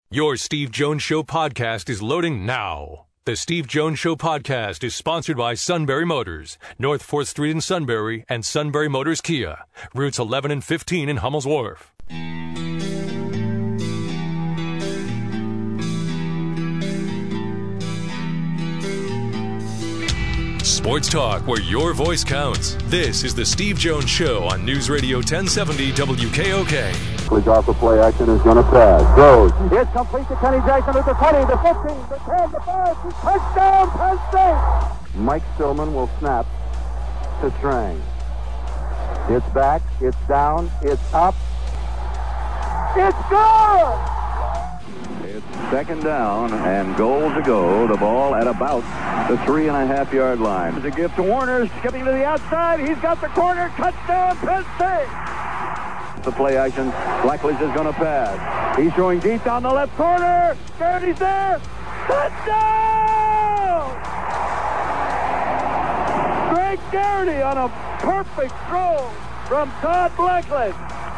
Your Steve Jones Show podcast is loading now. The Steve Jones Show podcast is sponsored by Sunbury Motors, North 4th Street in Sunbury, and Sunbury Motors Kia, routes 11 and 15 in Hummel's Wharf. Sports talk where your voice counts. This is the Steve Jones Show on News Radio 1070 WKOK. Please off the play action is going to pass. Throws. It's complete to Kenny Jackson at the 20, the 15, the 10, the 5. Touchdown, Penn State. Mike Stillman will snap to Strang. It's back. It's down. It's up. It's good. It's second down and goal to go. The ball at about the 3.5-yard line. It's a gift to Warner, skipping to the outside. He's got the corner. Touchdown, Penn State. The play action. Blackledge is going to pass. He's throwing deep down the left corner. Garrity's there. Touchdown! Greg Garrity on a perfect throw from Todd Blackledge.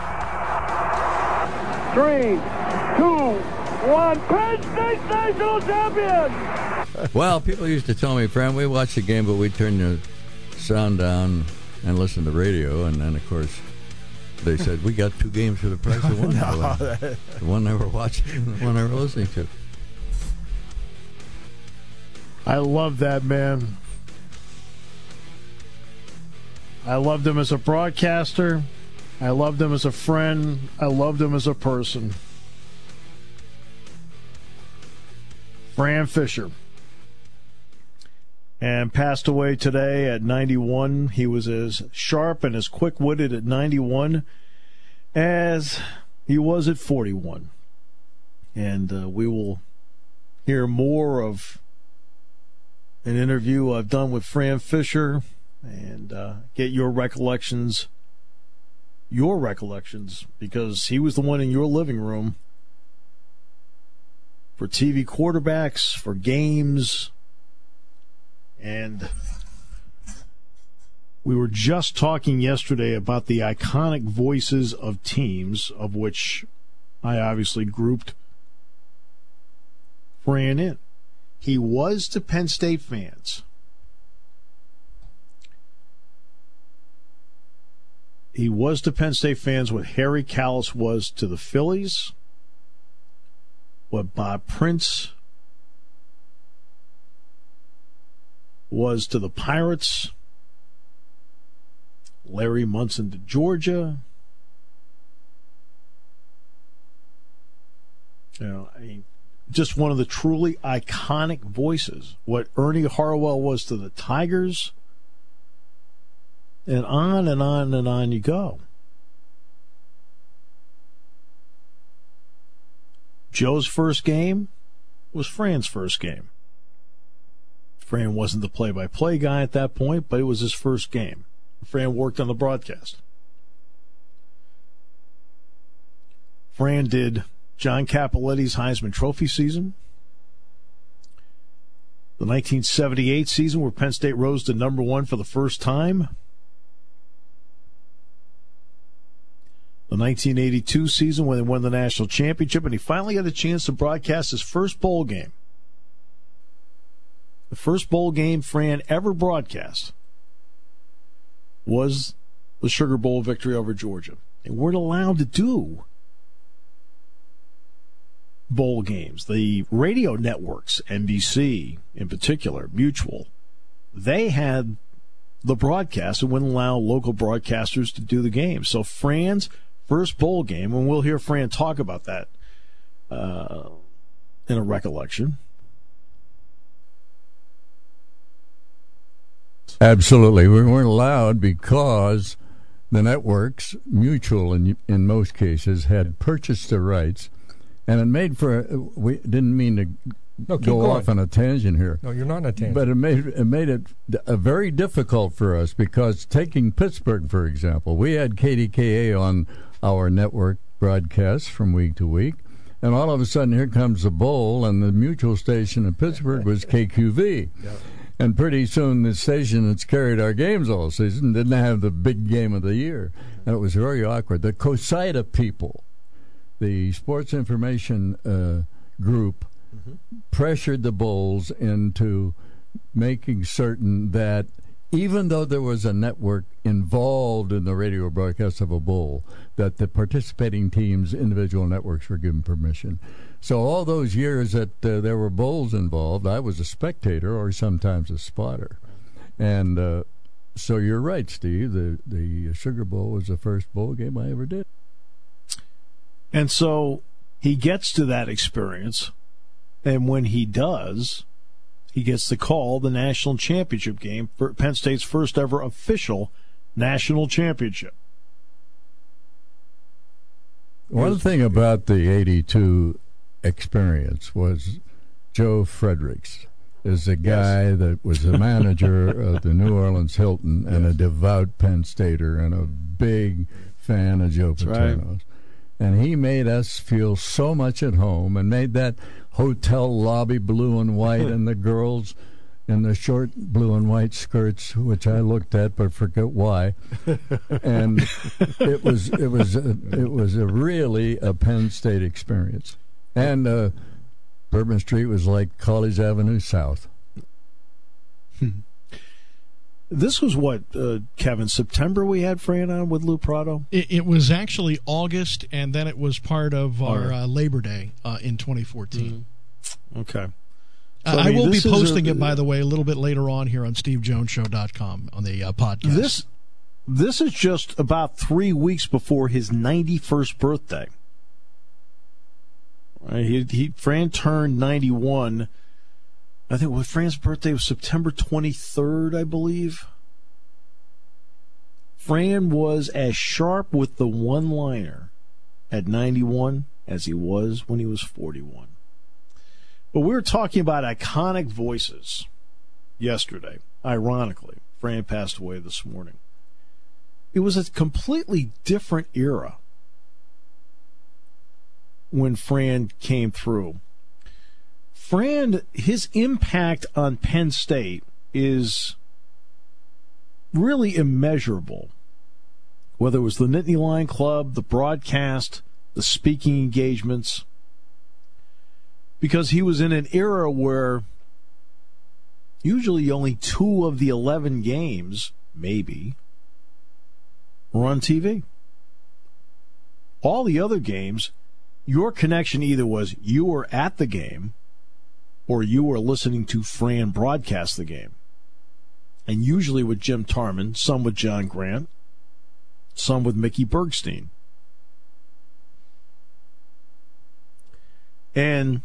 3, 2, 1. Penn State national champion! Well, people used to tell me, Fran, we watch the game, but we turn the sound down and listen to the radio. And then, of course, they said, we got 2 games for the price of one. The one they were watching and the one they were listening to. I love that man. I loved him as a broadcaster. I loved him as a friend. I loved him as a person. Fran Fisher. And passed away today at 91. He was as sharp and as quick-witted at 91 as he was at 41. And we will hear more of an interview I've done with Fran Fisher and get your recollections, because he was the one in your living room for TV quarterbacks, for games. And we were just talking yesterday about the iconic voices of teams, of which I obviously grouped Fran in. He was to Penn State fans. He was to Penn State fans what Harry Kalas was to the Phillies, what Bob Prince was to the Pirates, Larry Munson to Georgia. Just one of the truly iconic voices. What Ernie Harwell was to the Tigers, and on and on and on you go. Joe's first game was Fran's first game. Fran wasn't the play-by-play guy at that point, but it was his first game. Fran worked on the broadcast. Fran did John Cappelletti's Heisman Trophy season, the 1978 season where Penn State rose to number 1 for the first time, the 1982 season when they won the national championship, and he finally got a chance to broadcast his first bowl game. The first bowl game Fran ever broadcast was the Sugar Bowl victory over Georgia. They weren't allowed to do bowl games. The radio networks, NBC in particular, Mutual, they had the broadcast and wouldn't allow local broadcasters to do the game. So Fran's first bowl game, and we'll hear Fran talk about that in a recollection. Absolutely. We weren't allowed because the networks, Mutual in most cases, had purchased the rights. And it made for, we didn't mean to go off on a tangent here. No, you're not on a tangent. But it made it very difficult for us because taking Pittsburgh, for example, we had KDKA on our network broadcasts from week to week. And all of a sudden, here comes the bowl, and the Mutual station in Pittsburgh was KQV. Yep. And pretty soon, the station that's carried our games all season didn't have the big game of the year. And it was very awkward. The COSIDA people, the Sports Information group pressured the Bulls into making certain that even though there was a network involved in the radio broadcast of a Bull, that the participating teams, individual networks, were given permission. So all those years that there were Bulls involved, I was a spectator or sometimes a spotter. And so you're right, Steve. The Sugar Bowl was the first bowl game I ever did. And so he gets to that experience, and when he does, he gets to call the national championship game for Penn State's first ever official national championship. One thing about the 82 experience was Joe Fredericks is a guy that was the manager of the New Orleans Hilton and a devout Penn Stater and a big fan of Joe Paterno's. Right. And he made us feel so much at home and made that hotel lobby blue and white and the girls in the short blue and white skirts, which I looked at but forget why. And it was really a Penn State experience. And Bourbon Street was like College Avenue South. This was what, Kevin, September we had Fran on with Lou Prado? It was actually August, and then it was part of our Labor Day in 2014. Okay. So, I will be posting it, by the way, a little bit later on here on SteveJonesShow.com on the podcast. This is just about 3 weeks before his 91st birthday. Right? Fran turned 91. I think Fran's birthday was September 23rd, I believe. Fran was as sharp with the one-liner at 91 as he was when he was 41. But we were talking about iconic voices yesterday. Ironically, Fran passed away this morning. It was a completely different era when Fran came through. Fran, his impact on Penn State is really immeasurable. Whether it was the Nittany Lion Club, the broadcast, the speaking engagements, because he was in an era where usually only 2 of the 11 games, maybe, were on TV. All the other games, your connection either was you were at the game or you were listening to Fran broadcast the game. And usually with Jim Tarman, some with John Grant, some with Mickey Bergstein. And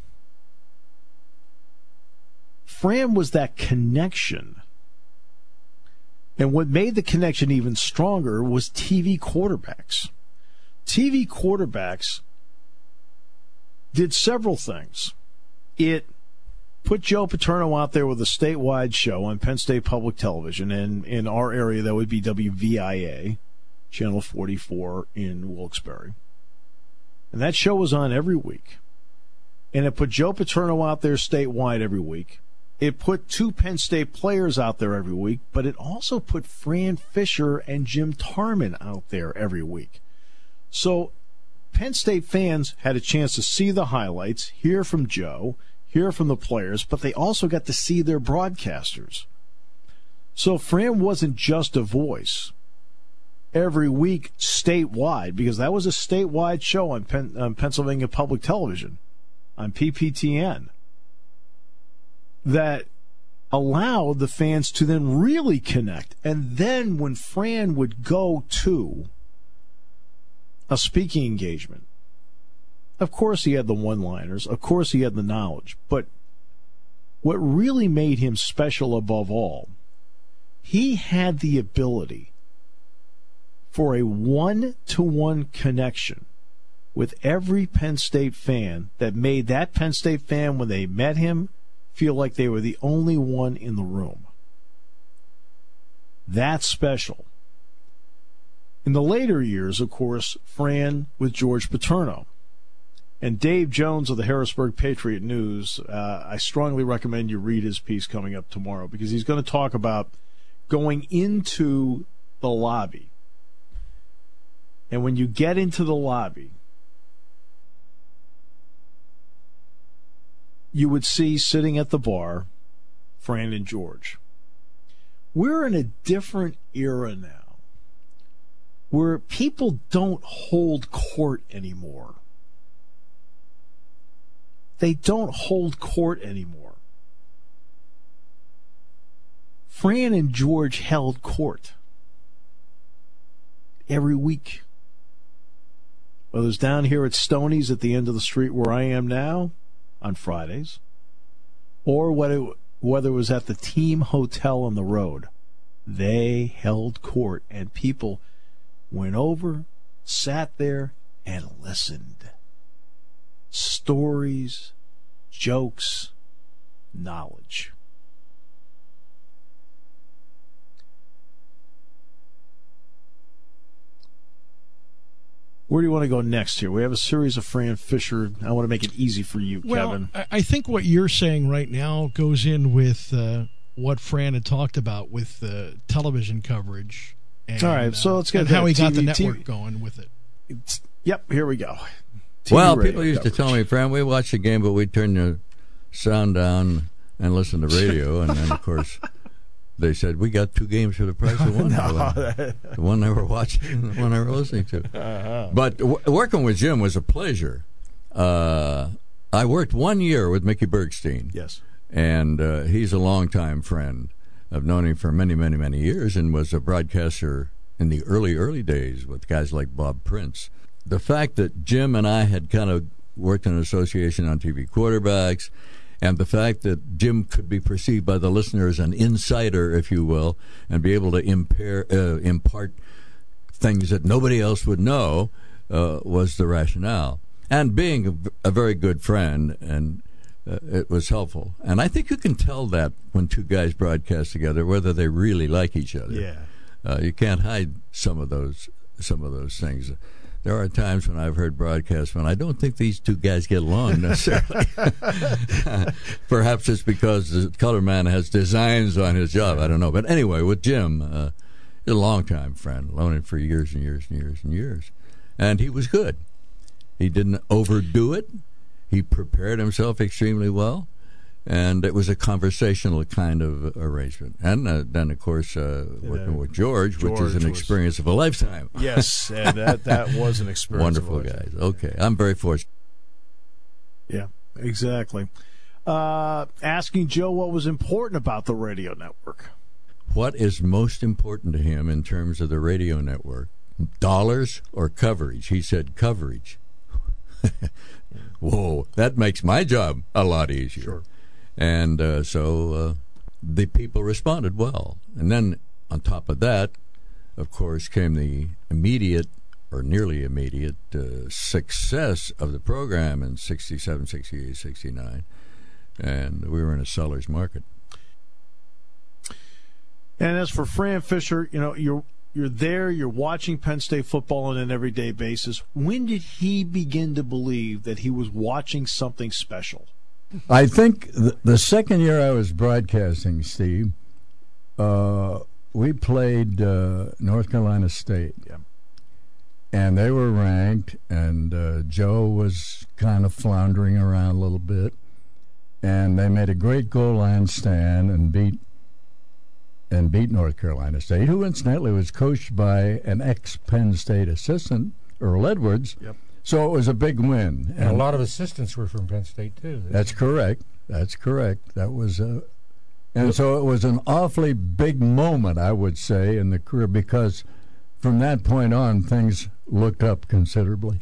Fran was that connection. And what made the connection even stronger was TV quarterbacks. TV quarterbacks did several things. It put Joe Paterno out there with a statewide show on Penn State Public Television, and in our area that would be WVIA, Channel 44 in Wilkes-Barre. And that show was on every week. And it put Joe Paterno out there statewide every week. It put 2 Penn State players out there every week, but it also put Fran Fisher and Jim Tarman out there every week. So Penn State fans had a chance to see the highlights, hear from Joe, hear from the players, but they also got to see their broadcasters. So Fran wasn't just a voice every week statewide, because that was a statewide show on Pennsylvania Public Television, on PPTN, that allowed the fans to then really connect. And then when Fran would go to a speaking engagement, of course he had the one-liners, of course he had the knowledge, but what really made him special above all, he had the ability for a one-to-one connection with every Penn State fan that made that Penn State fan, when they met him, feel like they were the only one in the room. That's special. In the later years, of course, Fran with George Paterno. And Dave Jones of the Harrisburg Patriot News, I strongly recommend you read his piece coming up tomorrow, because he's going to talk about going into the lobby. And when you get into the lobby, you would see sitting at the bar Fran and George. We're in a different era now where people don't hold court anymore. They don't hold court anymore. Fran and George held court every week. Whether it's down here at Stoney's at the end of the street where I am now on Fridays, or whether it was at the Team Hotel on the road, they held court, and people went over, sat there, and listened. Stories, jokes, knowledge. Where do you want to go next here? We have a series of Fran Fisher. I want to make it easy for you, Kevin. Well, I think what you're saying right now goes in with what Fran had talked about with the television coverage. And, all right, so let's get and how he got the network going with it. Yep, here we go. Well, people used to tell me, Fran, we watch the game, but we turn the sound down and listen to radio. And then, of course, they said, we got 2 games for the price of one. The one they were watching and the one they were listening to. Uh-huh. But working with Jim was a pleasure. I worked 1 year with Mickey Bergstein. Yes. And he's a longtime friend. I've known him for many, many, many years and was a broadcaster in the early days with guys like Bob Prince. The fact that Jim and I had kind of worked in an association on TV quarterbacks, and the fact that Jim could be perceived by the listener as an insider, if you will, and be able to impart things that nobody else would know was the rationale. And being a very good friend, and it was helpful. And I think you can tell that when 2 guys broadcast together, whether they really like each other. Yeah. You can't hide some of those things. There are times when I've heard broadcasts when I don't think these 2 guys get along necessarily. Perhaps it's because the color man has designs on his job. I don't know. But anyway, with Jim, a long-time friend, known him for years and years and years and years. And he was good. He didn't overdo it. He prepared himself extremely well. And it was a conversational kind of arrangement. And then, of course, working with George, which is an experience of a lifetime. Yes, and that was an experience. Wonderful guys. Okay, I'm very fortunate. Yeah, exactly. Asking Joe what was important about the radio network. What is most important to him in terms of the radio network? Dollars or coverage? He said coverage. Whoa, that makes my job a lot easier. Sure. And so the people responded well. And then on top of that, of course, came the immediate or nearly immediate success of the program in 67, 68, 69. And we were in a seller's market. And as for Fran Fisher, you're there, you're watching Penn State football on an everyday basis. When did he begin to believe that he was watching something special? I think the second year I was broadcasting, Steve, we played North Carolina State. Yeah. And they were ranked, and Joe was kind of floundering around a little bit. And they made a great goal line stand and beat North Carolina State, who incidentally was coached by an ex-Penn State assistant, Earl Edwards. Yep. So it was a big win. And a lot of assistants were from Penn State, too. That's correct. That was and so it was an awfully big moment, I would say, in the career, because from that point on, things looked up considerably.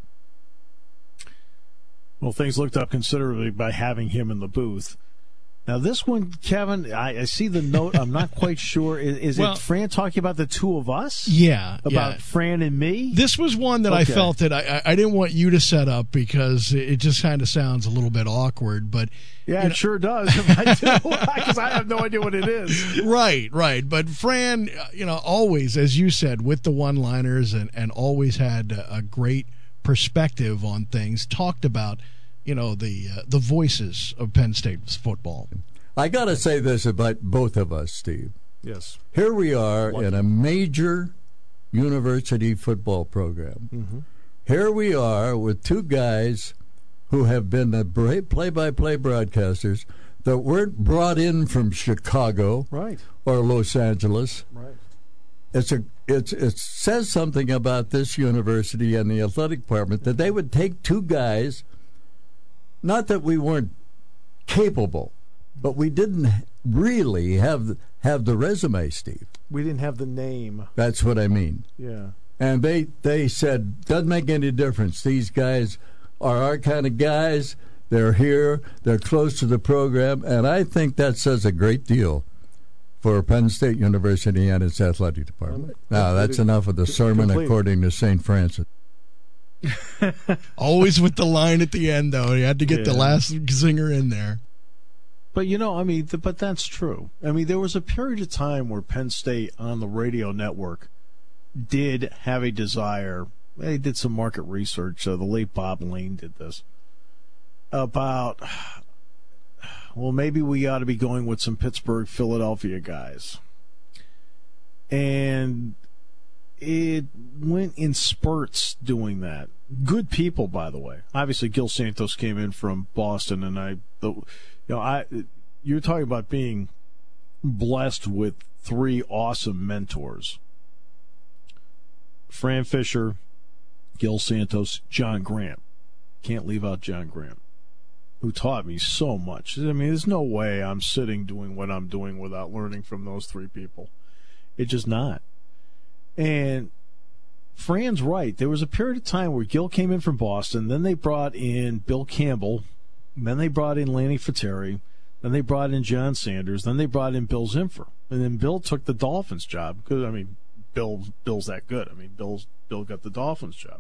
Well, things looked up considerably by having him in the booth. Now, this one, Kevin, I see the note. I'm not quite sure. Is it Fran talking about the 2 of us? Yeah. About Fran and me? This was one that I felt that I didn't want you to set up because it just kind of sounds a little bit awkward. But yeah, it sure does. I do, because I have no idea what it is. Right. But Fran, always, as you said, with the one-liners and always had a great perspective on things, talked about the voices of Penn State's football. I got to say this about both of us, Steve. Yes. Here we are in a major university football program. Mm-hmm. Here we are with 2 guys who have been the play-by-play broadcasters that weren't brought in from Chicago Right. or Los Angeles. Right. It says something about this university and the athletic department that they would take two guys, not that we weren't capable, but we didn't really have the resume, Steve. We didn't have the name. That's what I mean. Yeah. And they said, doesn't make any difference. These guys are our kind of guys. They're here. They're close to the program. And I think that says a great deal for Penn State University and its athletic department. Now, that's enough of the sermon according to St. Francis. Always with the line at the end, though. You had to get the last zinger in there. But, but that's true. I mean, there was a period of time where Penn State on the radio network did have a desire. They did some market research. The late Bob Lane did this. About, well, maybe we ought to be going with some Pittsburgh, Philadelphia guys. And it went in spurts doing that. Good people, by the way. Obviously, Gil Santos came in from Boston, and you're talking about being blessed with three awesome mentors. Fran Fisher, Gil Santos, John Grant. Can't leave out John Grant, who taught me so much. I mean, there's no way I'm sitting doing what I'm doing without learning from those three people. It's just not. And Fran's right. There was a period of time where Gil came in from Boston, then they brought in Bill Campbell, then they brought in Lanny Fateri, then they brought in John Sanders, then they brought in Bill Zimfer. And then Bill took the Dolphins job because, Bill's that good. Bill got the Dolphins job.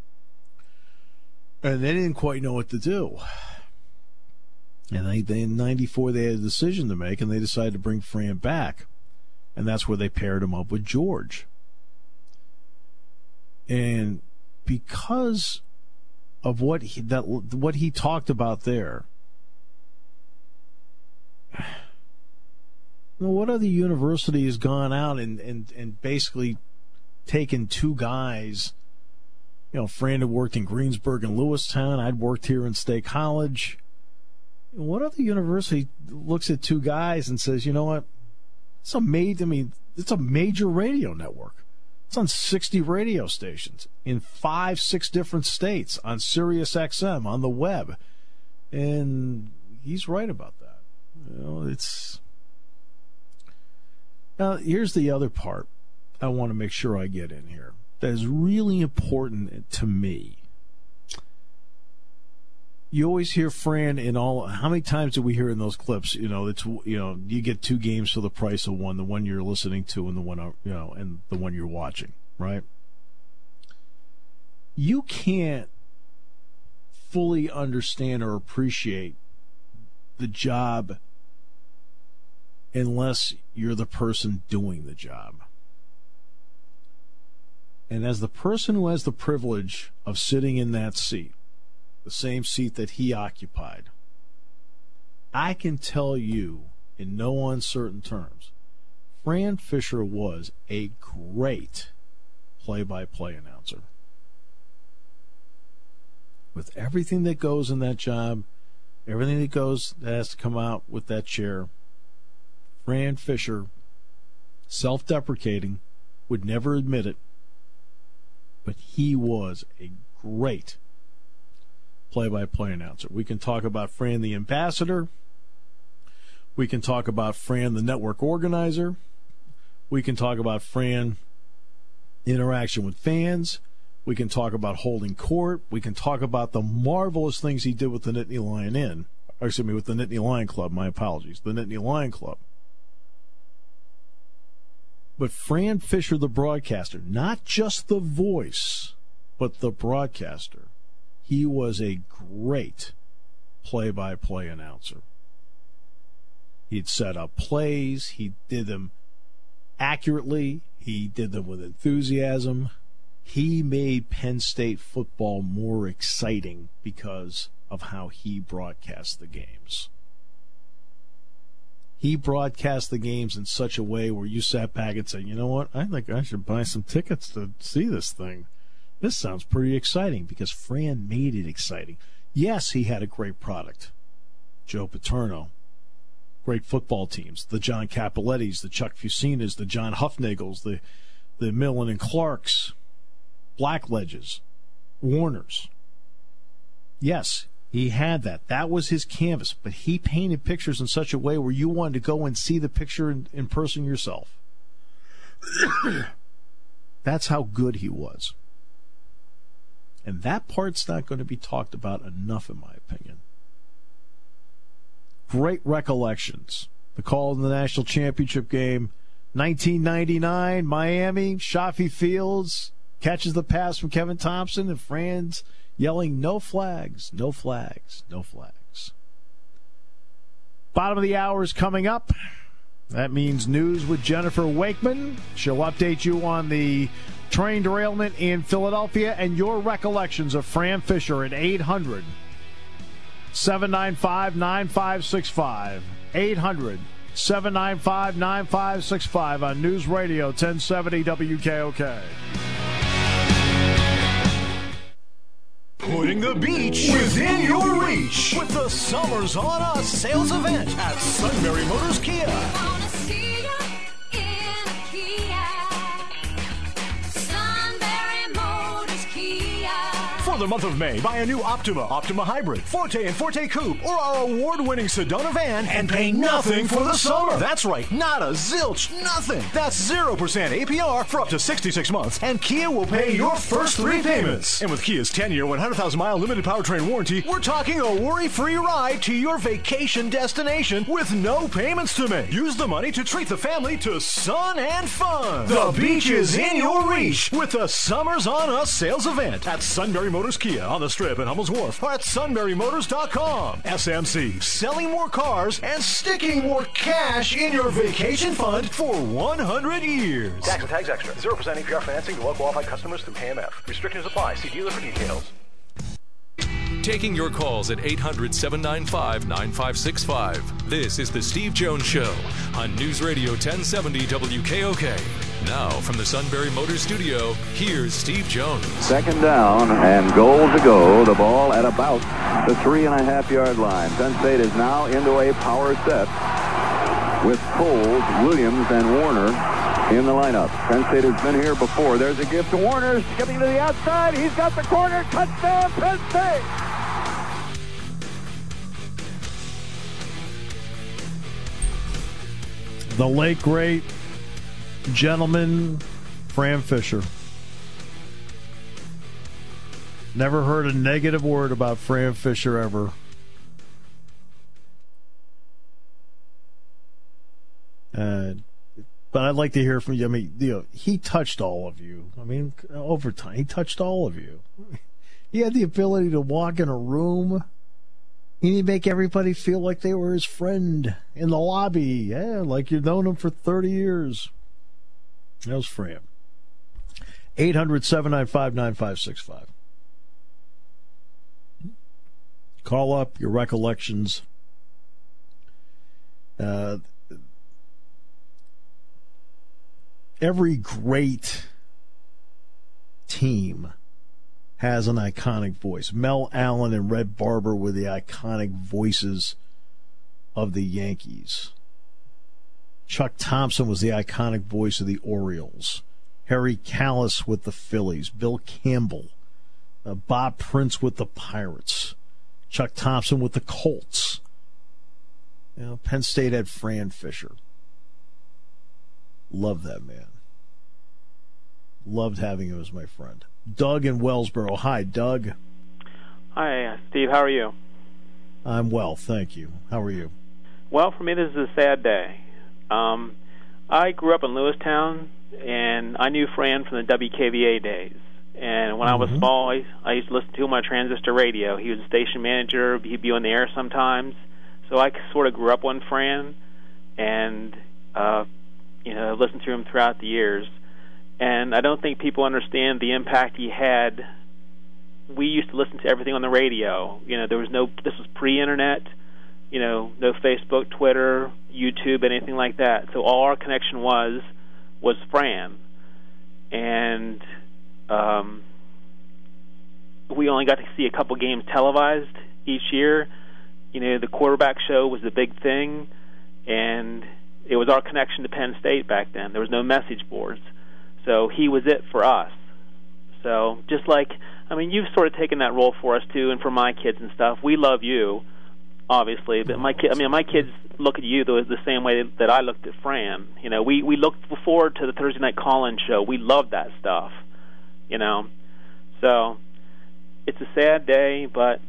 And they didn't quite know what to do. And they in 94, they had a decision to make, and they decided to bring Fran back. And that's where they paired him up with George. And because of what he talked about there, what other university has gone out and basically taken two guys? Fran had worked in Greensburg and Lewistown. I'd worked here in State College. What other university looks at two guys and says, you know what? It's a major radio network. It's on 60 radio stations in 5-6 different states, on Sirius XM, on the web. And he's right about that. Now, here's the other part I want to make sure I get in here that is really important to me. You always hear Fran in all. How many times do we hear in those clips? You get two games for the price of one: the one you're listening to and the one and the one you're watching. Right? You can't fully understand or appreciate the job unless you're the person doing the job. And as the person who has the privilege of sitting in that seat, the same seat that he occupied, I can tell you in no uncertain terms, Fran Fisher was a great play-by-play announcer. With everything that goes in that job, everything that has to come out with that chair, Fran Fisher, self-deprecating, would never admit it, but he was a great play-by-play announcer. We can talk about Fran the ambassador. We can talk about Fran the network organizer. We can talk about Fran interaction with fans. We can talk about holding court. We can talk about the marvelous things he did with the Nittany Lion with the Nittany Lion Club. My apologies. The Nittany Lion Club. But Fran Fisher, the broadcaster, not just the voice, but the broadcaster, he was a great play-by-play announcer. He'd set up plays. He did them accurately. He did them with enthusiasm. He made Penn State football more exciting because of how he broadcast the games. He broadcast the games in such a way where you sat back and said, you know what, I think I should buy some tickets to see this thing. This sounds pretty exciting because Fran made it exciting. Yes, he had a great product. Joe Paterno. Great football teams. The John Capolettis, the Chuck Fusinas, the John Huffnagels, the Millen and Clarks, Blackledges, Warners. Yes, he had that. That was his canvas. But he painted pictures in such a way where you wanted to go and see the picture in person yourself. That's how good he was. And that part's not going to be talked about enough, in my opinion. Great recollections. The call in the national championship game, 1999, Miami, Shafi Fields catches the pass from Kevin Thompson, and Franz yelling, "No flags, no flags, no flags." Bottom of the hour is coming up. That means news with Jennifer Wakeman. She'll update you on the train derailment in Philadelphia and your recollections of Fran Fisher at 800-795-9565. 800-795-9565 on News Radio 1070 WKOK. Putting the beach within your reach with the Summers on Us sales event at Sunbury Motors Kia. For the month of May, buy a new Optima, Optima Hybrid, Forte, and Forte Coupe, or our award-winning Sedona van and pay nothing for the summer. That's right, not a zilch, nothing. That's 0% APR for up to 66 months, and Kia will pay your first 3 payments. And with Kia's 10-year, 100,000-mile limited powertrain warranty, we're talking a worry-free ride to your vacation destination with no payments to make. Use the money to treat the family to sun and fun. The beach is in your reach with the Summers on Us sales event at Sunbury Motors Kia on the Strip at Hummel's Wharf or at sunburymotors.com. SMC, selling more cars and sticking more cash in your vacation fund for 100 years. Tax and tags extra. 0% APR financing to well-qualified customers through KMF. Restrictions apply. See dealer for details. Taking your calls at 800-795-9565. This is The Steve Jones Show on News Radio 1070 WKOK. Now, from the Sunbury Motors Studio, here's Steve Jones. Second down and goal to go. The ball at about the 3.5-yard line. Penn State is now into a power set with Coles, Williams, and Warner in the lineup. Penn State has been here before. There's a gift to Warner, skipping to the outside. He's got the corner. Touchdown, Penn State! The late, great gentleman, Fran Fisher. Never heard a negative word about Fran Fisher ever. But I'd like to hear from you. I mean, he touched all of you. I mean, over time, he touched all of you. He had the ability to walk in a room. He'd make everybody feel like they were his friend in the lobby. Yeah, like you've known him for 30 years. That was Fran. 800-795-9565. Call up your recollections. Every great team has an iconic voice. Mel Allen and Red Barber were the iconic voices of the Yankees. Chuck Thompson was the iconic voice of the Orioles. Harry Kalas with the Phillies. Bill Campbell. Bob Prince with the Pirates. Chuck Thompson with the Colts. Penn State had Fran Fisher. Loved that man. Loved having him as my friend. Doug in Wellsboro. Hi, Doug. Hi, Steve. How are you? I'm well, thank you. How are you? Well, for me, this is a sad day. I grew up in Lewistown, and I knew Fran from the WKVA days. And when I was small, I used to listen to him on a transistor radio. He was a station manager. He'd be on the air sometimes. So I sort of grew up on Fran and, listened to him throughout the years. And I don't think people understand the impact he had. We used to listen to everything on the radio. There was this was pre-internet, no Facebook, Twitter, YouTube, anything like that. So all our connection was Fran. And we only got to see a couple games televised each year. The quarterback show was the big thing, and it was our connection to Penn State back then. There was no message boards, so he was it for us. So just like, you've sort of taken that role for us too, and for my kids and stuff. We love you, obviously, but my kids look at you the same way that I looked at Fran. We looked forward to the Thursday night call-in show. We loved that stuff. So it's a sad day, but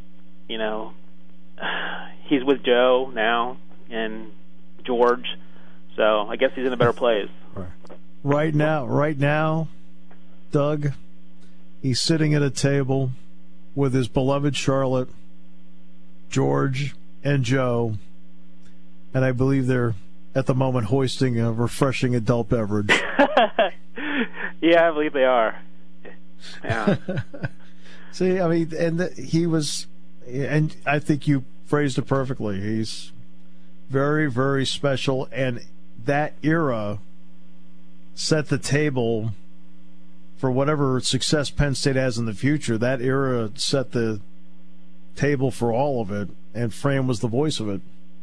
he's with Joe now and George, so I guess he's in a better place. Right now, Doug, he's sitting at a table with his beloved Charlotte, George, and Joe, and I believe they're at the moment hoisting a refreshing adult beverage. Yeah, I believe they are. Yeah. See, he was, and I think you phrased it perfectly. He's very, very special, and that era set the table for whatever success Penn State has in the future. That era set the table for all of it, and Fran was the voice of it.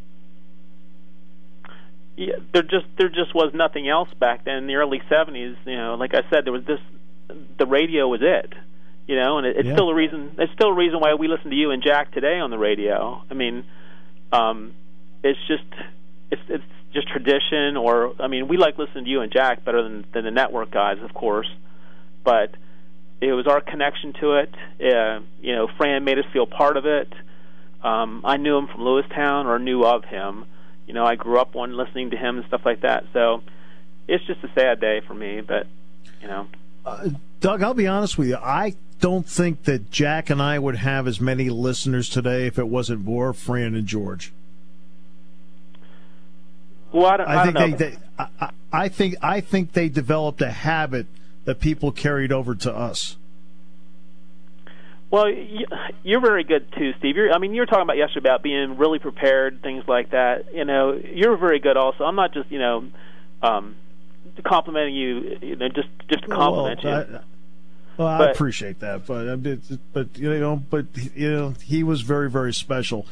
Yeah, there just was nothing else back then in the early 70s. Like I said, there was the radio was it. And it's still a reason. It's still a reason why we listen to you and Jack today on the radio. It's just tradition. Or we like listening to you and Jack better than the network guys, of course. But it was our connection to it. Fran made us feel part of it. I knew him from Lewistown, or knew of him. I grew up listening to him and stuff like that. So it's just a sad day for me. But Doug, I'll be honest with you. I don't think that Jack and I would have as many listeners today if it wasn't for Fran and George. Well, I don't know. I think they developed a habit that people carried over to us. Well, you're very good too, Steve. You were talking about yesterday about being really prepared, things like that. You're very good also. I'm not just complimenting you, just to compliment you. I appreciate that, but he was very, very special.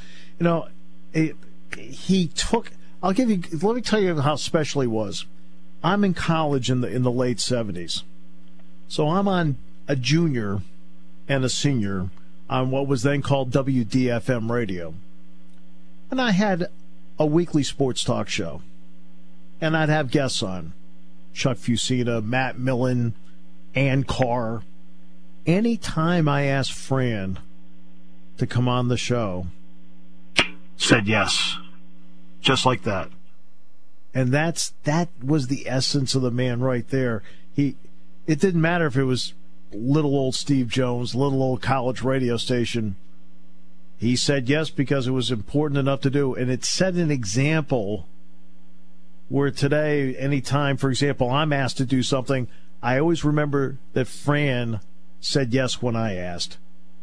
He took. Let me tell you how special he was. I'm in college in the late 70s, so I'm on a junior and a senior on what was then called WDFM radio, and I had a weekly sports talk show, and I'd have guests on. Chuck Fusina, Matt Millen, Ann Carr. Anytime I asked Fran to come on the show, said yes. Just like that. And that was the essence of the man right there. It didn't matter if it was little old Steve Jones, little old college radio station. He said yes because it was important enough to do. And it set an example where today, anytime, for example, I'm asked to do something, I always remember that Fran said yes when I asked.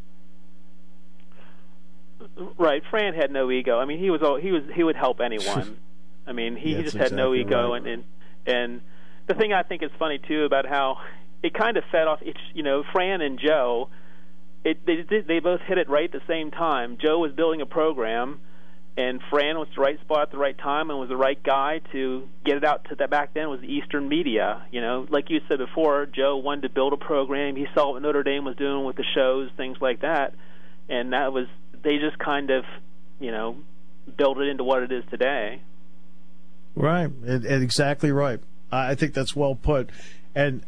Right, Fran had no ego. He would help anyone. He just had no ego, right. and the thing I think is funny too about how it kind of fed off. Fran and Joe, they both hit it right at the same time. Joe was building a program, and Fran was the right spot at the right time and was the right guy to get it out to that. Back then was the Eastern media. Like you said before, Joe wanted to build a program. He saw what Notre Dame was doing with the shows, things like that, and they just kind of, built it into what it is today. Right, and exactly right. I think that's well put. And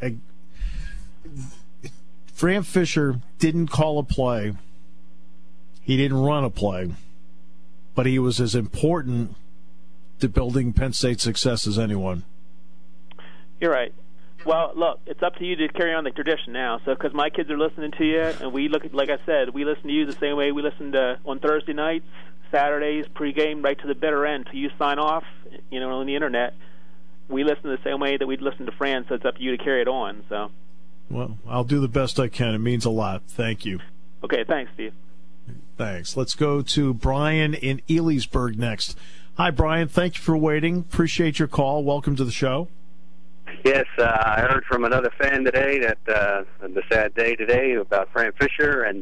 Fran Fisher didn't call a play. He didn't run a play. But he was as important to building Penn State's success as anyone. You're right. Well, look, it's up to you to carry on the tradition now. So, because my kids are listening to you, and we like I said, we listen to you the same way we listen to on Thursday nights, Saturdays, pregame, right to the bitter end till you sign off. On the internet, we listen the same way that we'd listen to Fran. So it's up to you to carry it on. So. Well, I'll do the best I can. It means a lot. Thank you. Okay, thanks, Steve. Thanks. Let's go to Brian in Elysburg next. Hi, Brian. Thank you for waiting. Appreciate your call. Welcome to the show. Yes, I heard from another fan today that the sad day today about Fran Fisher, and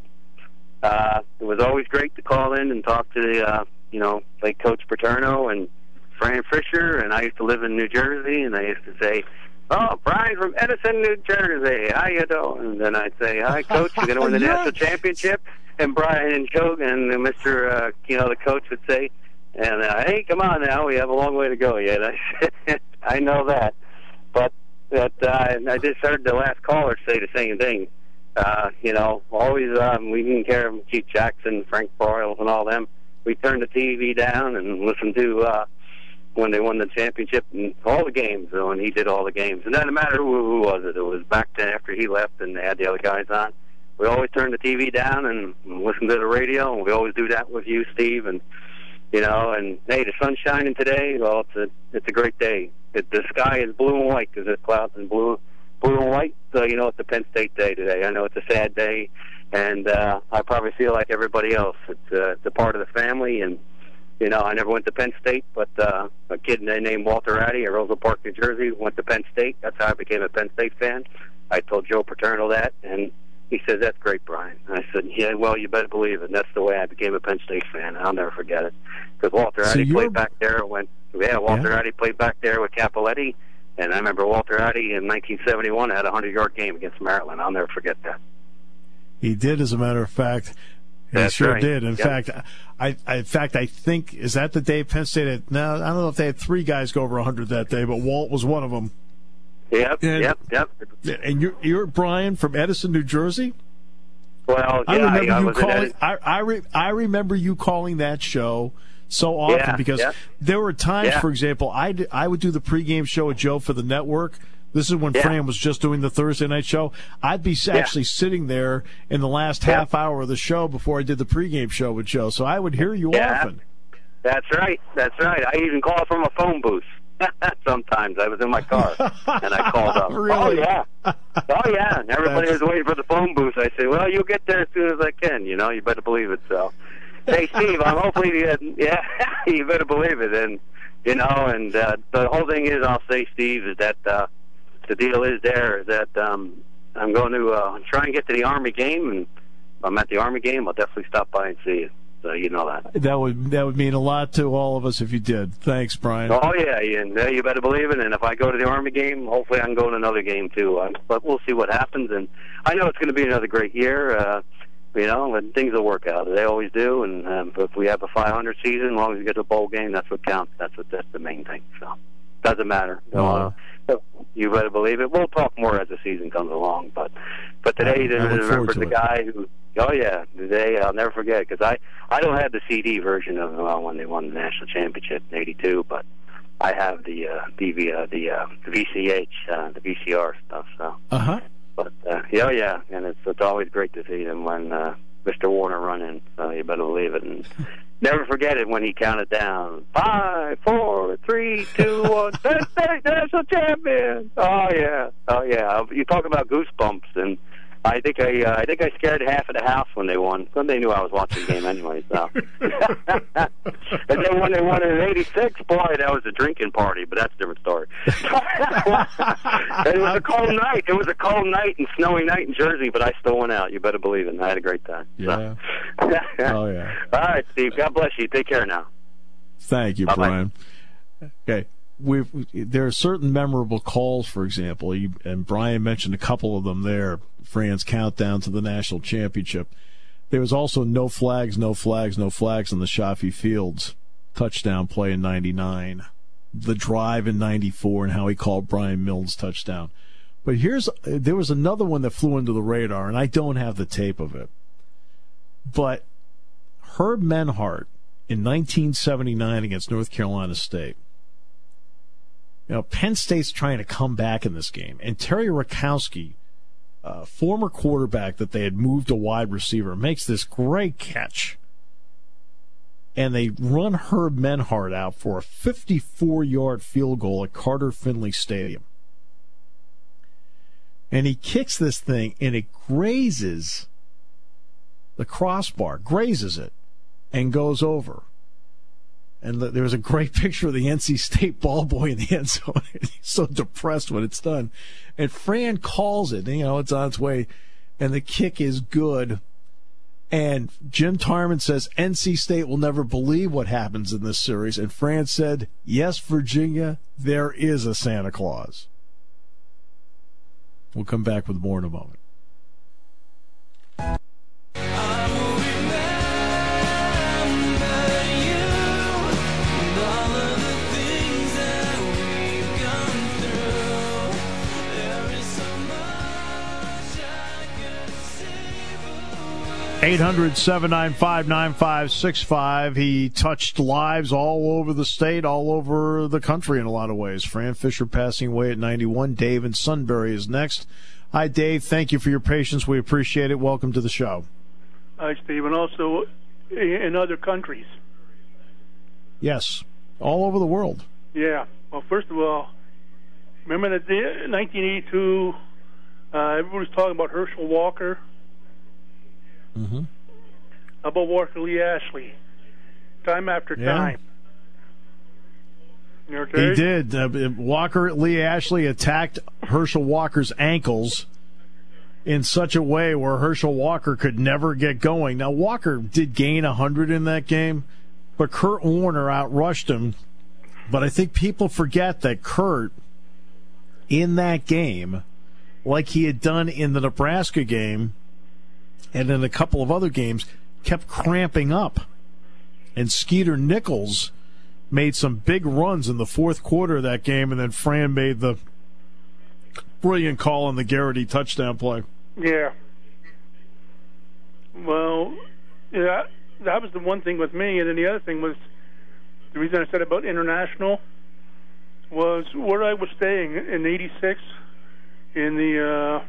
it was always great to call in and talk to the, like Coach Paterno and Fran Fisher. And I used to live in New Jersey, and I used to say, "Oh, Brian from Edison, New Jersey, how you doing?" And then I'd say, "Hi, Coach, you're going to win the national championship." And Brian and Joe and Mr. The coach would say, and "Hey, come on now, we have a long way to go yet." I said, "I know that." But I just heard the last caller say the same thing. Always we didn't care of Keith Jackson, Frank Broyles, and all them. We turned the TV down and listened to when they won the championship and all the games, when he did all the games. And it doesn't matter who was it. It was back then after he left and they had the other guys on. We always turned the TV down and listened to the radio, and we always do that with you, Steve. And and hey, the sun's shining today. Well, it's a great day. The sky is blue and white because there's clouds and blue and white. So it's a Penn State day today. I know it's a sad day, and I probably feel like everybody else. It's a part of the family, and I never went to Penn State, but a kid named Walter Addy at Roseville Park, New Jersey, went to Penn State. That's how I became a Penn State fan. I told Joe Paterno that, and he said, "That's great, Brian." And I said, "Yeah, well, you better believe it." And that's the way I became a Penn State fan. I'll never forget it. Because Walter Addy played back there. Walter Addy played back there with Capoletti. And I remember Walter Addy in 1971 had a 100-yard game against Maryland. I'll never forget that. He did, as a matter of fact. That's sure right. Did. In fact, I think, is that the day Penn State had, no, I don't know if they had 3 guys go over 100 that day, but Walt was one of them. Yep. And you're Brian from Edison, New Jersey? Well, yeah, I remember you calling that show so often because there were times, for example, I would do the pregame show with Joe for the network. This is when Fran was just doing the Thursday night show. I'd be actually sitting there in the last half hour of the show before I did the pregame show with Joe, so I would hear you often. That's right. I even call from a phone booth. Sometimes I was in my car and I called up. Really? Oh yeah. And everybody was waiting for the phone booth. I said, "Well, you'll get there as soon as I can. You better believe it." So, hey, Steve, I'm hopefully you better believe it. And and the whole thing is, I'll say, Steve, is that the deal is that I'm going to try and get to the Army game, and if I'm at the Army game, I'll definitely stop by and see you. So you know that. That would mean a lot to all of us if you did. Thanks, Brian. Oh, yeah, and you better believe it. And if I go to the Army game, hopefully I can go to another game, too. But we'll see what happens. And I know it's going to be another great year, and things will work out. They always do. And if we have a 500 season, as long as we get to a bowl game, that's what counts. That's the main thing. So doesn't matter. You better believe it. We'll talk more as the season comes along. But today, I remember the guy who... Oh, yeah. Today, I'll never forget, because I don't have the CD version of when they won the national championship in '82, but I have the VCH, the VCR stuff. So. But, and it's always great to see them when Mr. Warner run in, so you better believe it. And never forget it when he counted down, 5, 4, 3, 2, 1, Penn State national champion! Oh, yeah. You talk about goosebumps, and I think I scared half of the house when they won. But they knew I was watching the game anyway. So, and then when they won in '86, boy, that was a drinking party. But that's a different story. It was a cold night. It was a cold night and snowy night in Jersey, but I still went out. You better believe it. I had a great time. Yeah. So. Oh yeah. All right, Steve. God bless you. Take care now. Thank you, Brian. Okay. There are certain memorable calls, for example, and Brian mentioned a couple of them there, Fran's countdown to the national championship. There was also no flags on the Shafi Fields touchdown play in '99, the drive in '94, and how he called Brian Milne's touchdown. But there was another one that flew under the radar, and I don't have the tape of it. But Herb Menhardt in 1979 against North Carolina State. Penn State's trying to come back in this game, and Terry Rakowski, former quarterback that they had moved to wide receiver, makes this great catch. And they run Herb Menhardt out for a 54-yard field goal at Carter Finley Stadium. And he kicks this thing, and it grazes the crossbar, grazes it, and goes over. And there was a great picture of the NC State ball boy in the end zone. He's so depressed when it's done. And Fran calls it. It's on its way. And the kick is good. And Jim Tarman says NC State will never believe what happens in this series. And Fran said, yes, Virginia, there is a Santa Claus. We'll come back with more in a moment. $800-795-9565. He touched lives all over the state, all over the country in a lot of ways. Fran Fisher passing away at 91. Dave in Sunbury is next. Hi, Dave. Thank you for your patience. We appreciate it. Welcome to the show. Hi, Steve. And also in other countries. Yes, all over the world. Yeah. Well, first of all, remember that 1982, everybody was talking about Herschel Walker. Mm-hmm. How about Walker Lee Ashley? Time after time. He did. Walker Lee Ashley attacked Herschel Walker's ankles in such a way where Herschel Walker could never get going. Now, Walker did gain 100 in that game, but Kurt Warner outrushed him. But I think people forget that Kurt, in that game, like he had done in the Nebraska game, and in a couple of other games, kept cramping up. And Skeeter Nichols made some big runs in the fourth quarter of that game, and then Fran made the brilliant call on the Garrity touchdown play. Yeah. Well, yeah, that was the one thing with me, and then the other thing was, the reason I said about international was where I was staying in '86 in the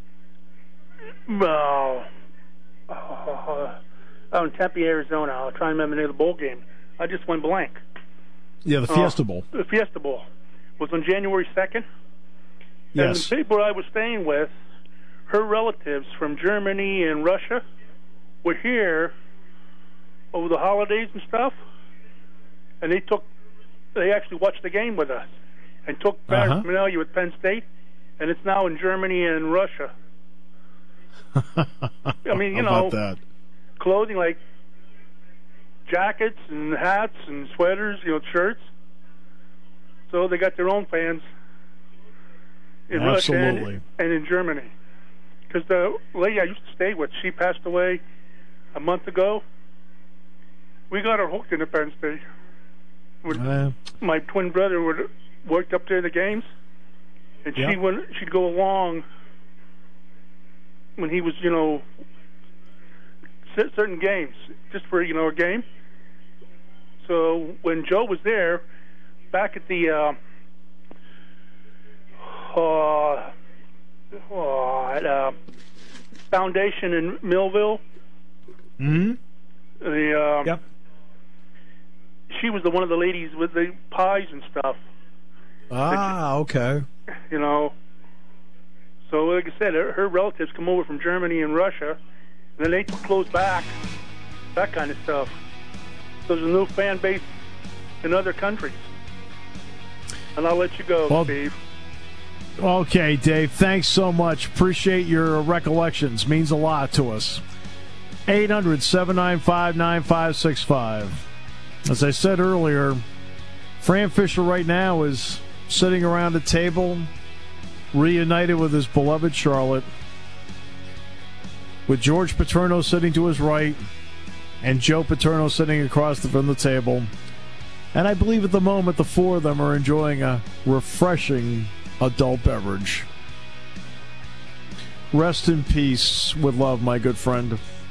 out in Tempe, Arizona. I'll try and remember the name of the bowl game. I just went blank. Yeah, the Fiesta Bowl. The Fiesta Bowl was on January 2nd. Yes. And the people I was staying with, her relatives from Germany and Russia, were here over the holidays and stuff, and they actually watched the game with us and took paraphernalia with Penn State, and it's now in Germany and Russia. I mean, you know, that? Clothing like jackets and hats and sweaters, shirts. So they got their own fans in Russia and in Germany. Because the lady I used to stay with, she passed away a month ago. We got her hooked into Penn State. My twin brother worked up there the games, and she'd go along when he was, certain games, just for, a game. So when Joe was there, back at the Foundation in Millville, she was one of the ladies with the pies and stuff. Okay. So like I said, her relatives come over from Germany and Russia, and then they close back, that kind of stuff. So there's a new fan base in other countries. And I'll let you go, Steve. Okay, Dave, thanks so much. Appreciate your recollections. Means a lot to us. 800-795-9565. As I said earlier, Fran Fisher right now is sitting around a table, reunited with his beloved Charlotte, with George Paterno sitting to his right and Joe Paterno sitting across from the table. And I believe at the moment the four of them are enjoying a refreshing adult beverage. Rest in peace with love, my good friend.